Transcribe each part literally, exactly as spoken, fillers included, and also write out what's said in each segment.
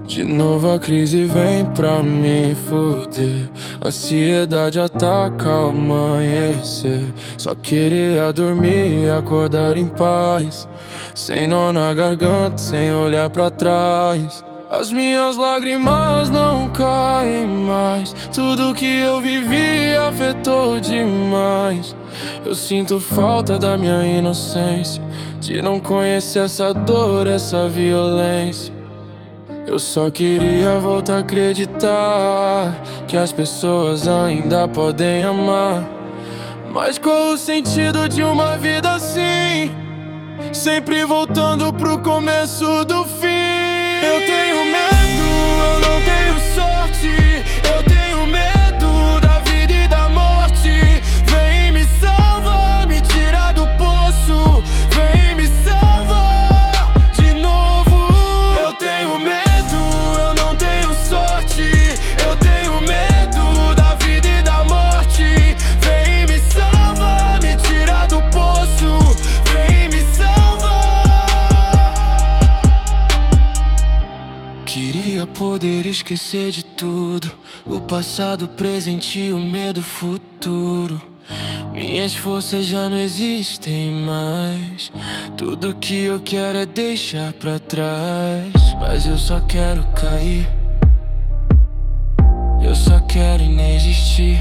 De novo a crise vem pra me fuder. Ansiedade ataca ao amanhecer. Só queria dormir e acordar em paz, sem nó na garganta, sem olhar pra trás. As minhas lágrimas não caem mais. Tudo que eu vivi afetou demais. Eu sinto falta da minha inocência, de não conhecer essa dor, essa violência. Eu só queria voltar a acreditar que as pessoas ainda podem amar. Mas qual o sentido de uma vida assim, sempre voltando pro começo do fim? Eu tenho medo, eu não tenho sorte. Eu tenho medo da vida e da morte. Vem me salva, me tira do poço. Vem me salva de novo. Eu tenho medo, eu não tenho sorte. Eu tenho medo da vida e da morte. Vem me salva, me tira do poço. Vem me salva. Queria poder esquecer de tudo, o passado, o presente e o medo futuro. Minhas forças já não existem mais. Tudo que eu quero é deixar pra trás. Mas eu só quero cair, eu só quero inexistir.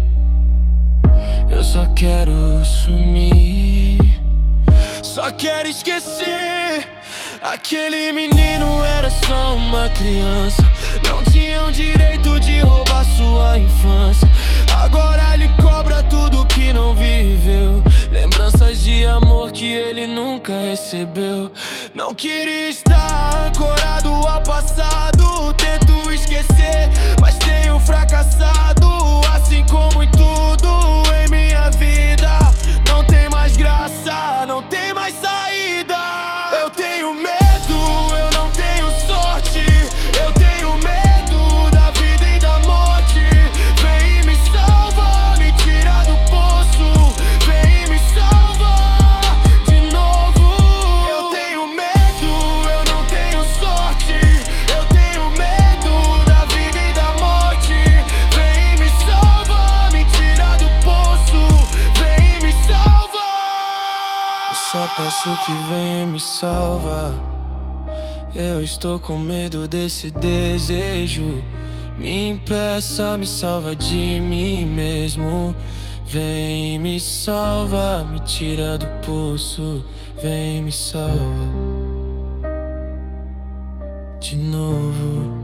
Eu só quero sumir, só quero esquecer. Aquele menino era só uma criança, não tinham direito de roubar sua infância. Agora ele cobra tudo que não viveu, lembranças de amor que ele nunca recebeu. Não queria estar ancorado ao passado, tento esquecer, mas tenho fracassado. Assim como em tudo em minha vida, não tem mais graça, não tem mais saída. Eu tenho medo, eu não tenho sorte. Eu tenho medo da vida e da morte. Vem me salva, me tira do poço. Vem me salva de novo. Eu tenho medo, eu não tenho sorte. Eu tenho medo da vida e da morte. Vem me salva, me tira do poço. Vem me salva. Eu só peço que venha e me salva. Eu estou com medo desse desejo. Me impeça, me salva de mim mesmo. Vem me salva, me tira do poço. Vem me salva de novo.